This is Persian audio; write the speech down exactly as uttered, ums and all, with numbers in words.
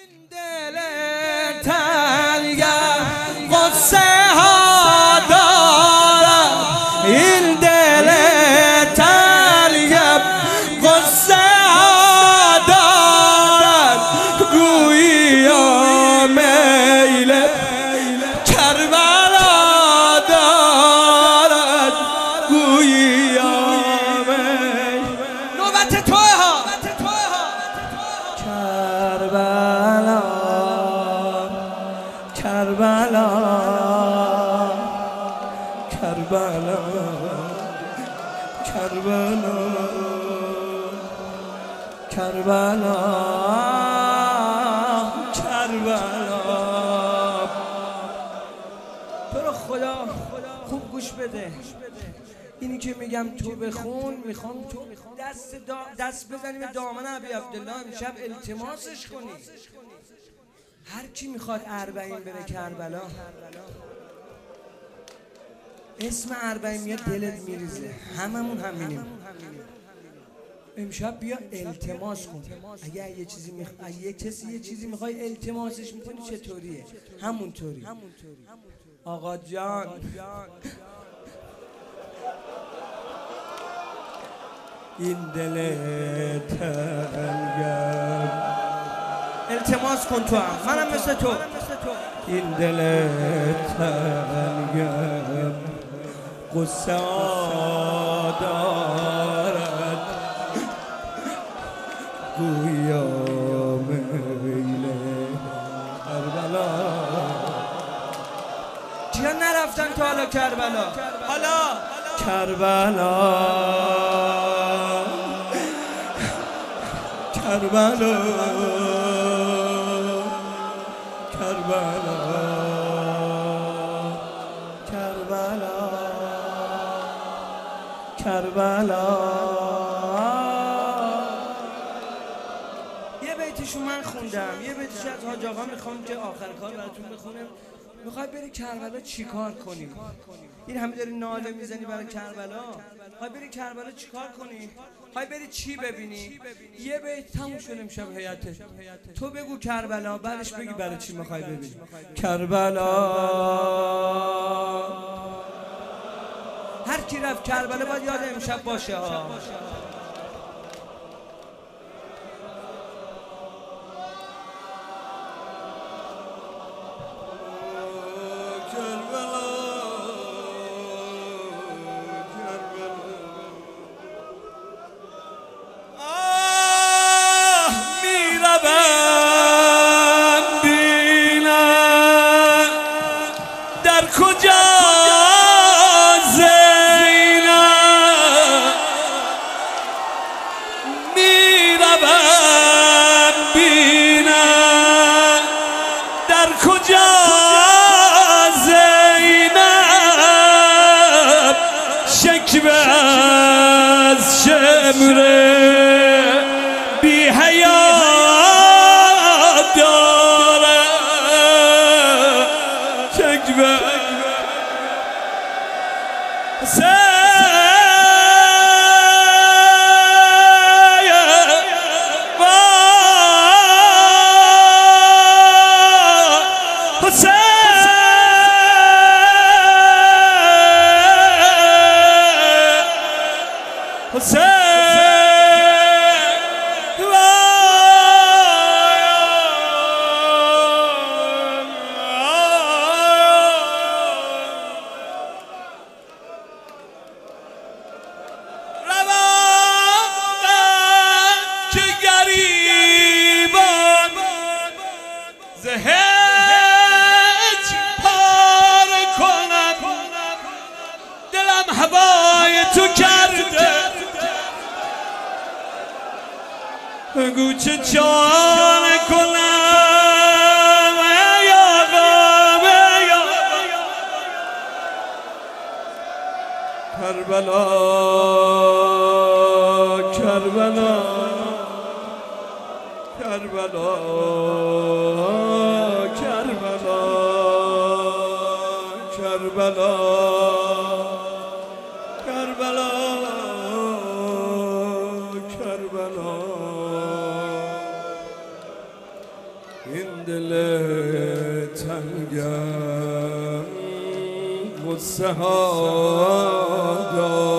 دل تنگم قصه ها دارم، این دل تنگم قصه ها دارد، گویا میل کربلا دارد، گویا میل نوبت توه ها کربلا کربلا کربلا کربلا کربلا کربلا. تو رو خدا خوب گوش بده، اینی که میگم تو بخون، میخوام تو دست دست بزنی به دامن ابی عبدالله، امشب التماسش کنی. هر کی میخواد اربعین بره کربلا، اسم اربعین میاد دلت میریزه، هممون همینیم. امشب بیا التماس کن. اگه یه چیزی میخ... اگه یه کسی یه چیزی میخوای التماسش میکنی چطوریه؟ همونطوری. آقا جان این دل تنگم، التماس کن تو هم، منم مثل تو. این دل تنگم قصه دارد، گویا میل کربلا. چیا نرفتن تو حالا کربلا؟ حالا کربلا کربلا کربلا کربلا کربلا. یه بیتشو من خوندم، یه بیتش از حاج آقا میخوام که آخر کار براتون بخونم. میخوای بری کربلا چیکار کنی؟ این همه داری ناله میزنی برای کربلا، میخوای بری کربلا چیکار کنی؟ میخوای بری چی ببینی؟ یه بیت تموم شد امشب حیاته. تو بگو کربلا، بعدش بگی برای چی میخوای ببینی. کربلا هر کی رفت کربلا باید یاد امشب باشه ها. کجا زینب میروم بینم، در کجا زینب شکوه از شمر بی حیا داره، شکوه هج پار کنم، دلم هوای تو کرده، بگو چه جان کنم ای آقا ای آقا. کربلا کربلا کربلا کربلا کربلا کربلا کربلا. این دل تنگم غصه ها دارد